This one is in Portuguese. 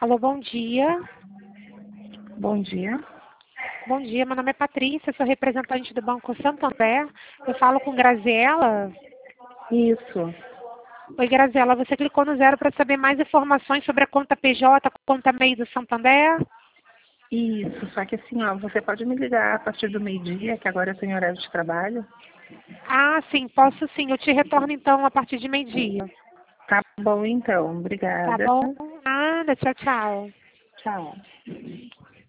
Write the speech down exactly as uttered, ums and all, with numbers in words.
Alô, bom dia. Bom dia. Bom dia, meu nome é Patrícia, sou representante do Banco Santander. Eu falo com Graziela. Isso. Oi, Graziela, você clicou no zero para saber mais informações sobre a conta P J, conta M E I do Santander? Isso, só que assim, ó, você pode me ligar a partir do meio-dia, que agora eu tenho horário de trabalho. Ah, sim, posso sim. Eu te retorno então a partir de meio-dia. Tá bom, então. Tá Obrigada. bom? Nada, tchau, tchau. Tchau.